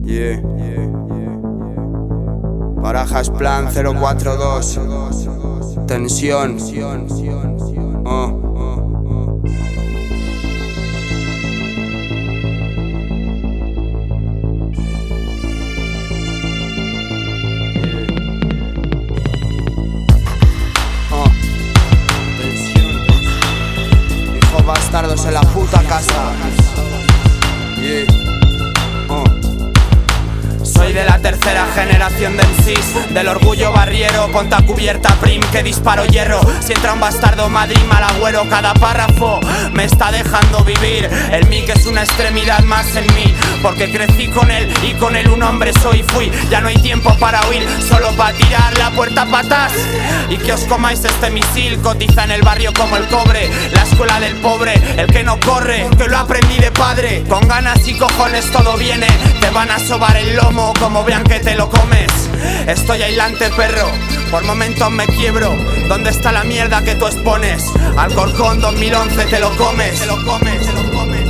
Yeah. Barajas plan 042. Tensión. Hijos bastardos en la puta casa. Yeah. Soy de la tercera generación de MCs, del orgullo barriero, ponta cubierta prim que disparo hierro. Si entra un bastardo Madrid mal agüero, cada párrafo me está dejando vivir. El mic es una extremidad más en mí, porque crecí con él y con él un hombre soy y fui. Ya no hay tiempo para huir, solo para tirar la puerta a patas y que os comáis este misil. Cotiza en el barrio como el cobre, la escuela del pobre, el que no corre, que lo aprendí de padre. Con ganas y cojones todo viene, te van a sobar el lomo como vean que te lo comes. Estoy aislante, perro, por momentos me quiebro. ¿Dónde está la mierda que tú expones? Alcorcón 2011 te lo comes, te lo comes, te lo comes.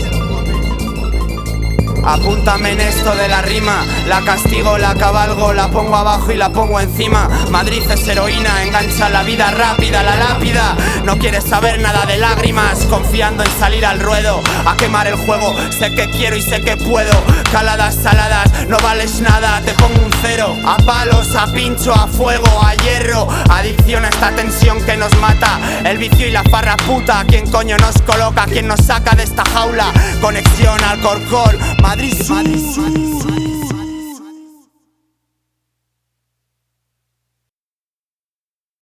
Apúntame en esto de la rima, la castigo, la cabalgo, la pongo abajo y la pongo encima. Madrid es heroína, engancha la vida rápida, la lápida. No quieres saber nada de lágrimas, confiando en salir al ruedo, a quemar el juego. Sé que quiero y sé que puedo. Caladas saladas, no vales nada, te pongo un cero. A palos, a pincho, a fuego, a hierro. Adicción a esta tensión que nos mata. El vicio y la farra puta, ¿quién coño nos coloca? ¿Quién nos saca de esta jaula? Conexión Alcorcón, Madrid.